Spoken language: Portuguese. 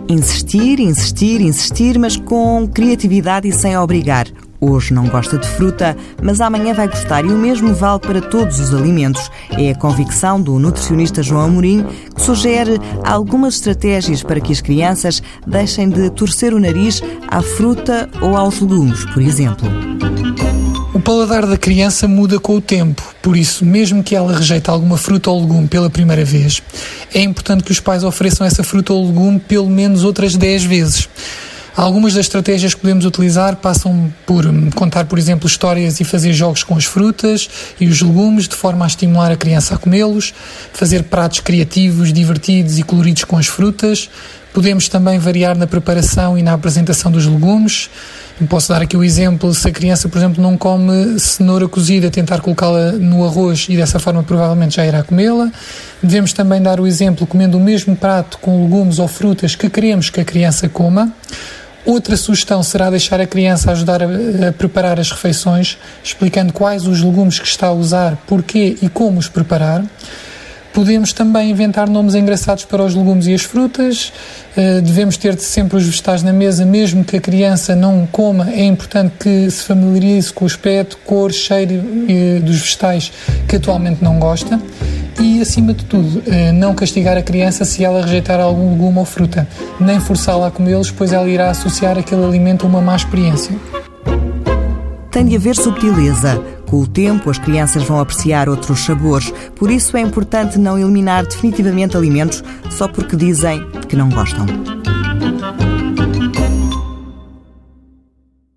Insistir, insistir, insistir, mas com criatividade e sem obrigar. Hoje não gosta de fruta, mas amanhã vai gostar, e o mesmo vale para todos os alimentos. É a convicção do nutricionista João Amorim, que sugere algumas estratégias para que as crianças deixem de torcer o nariz à fruta ou aos legumes, por exemplo. O paladar da criança muda com o tempo, por isso, mesmo que ela rejeite alguma fruta ou legume pela primeira vez, é importante que os pais ofereçam essa fruta ou legume pelo menos outras 10 vezes. Algumas das estratégias que podemos utilizar passam por contar, por exemplo, histórias e fazer jogos com as frutas e os legumes, de forma a estimular a criança a comê-los, fazer pratos criativos, divertidos e coloridos com as frutas. Podemos também variar na preparação e na apresentação dos legumes. Posso dar aqui o exemplo: se a criança, por exemplo, não come cenoura cozida, tentar colocá-la no arroz e dessa forma provavelmente já irá comê-la. Devemos também dar o exemplo comendo o mesmo prato com legumes ou frutas que queremos que a criança coma. Outra sugestão será deixar a criança ajudar a preparar as refeições, explicando quais os legumes que está a usar, porquê e como os preparar. Podemos também inventar nomes engraçados para os legumes e as frutas. Devemos ter sempre os vegetais na mesa, mesmo que a criança não coma. É importante que se familiarize com o aspecto, cor, cheiro dos vegetais que atualmente não gosta. E, acima de tudo, não castigar a criança se ela rejeitar algum legume ou fruta, nem forçá-la a comê-los, pois ela irá associar aquele alimento a uma má experiência. Tem de haver subtileza. Com o tempo, as crianças vão apreciar outros sabores. Por isso é importante não eliminar definitivamente alimentos só porque dizem que não gostam.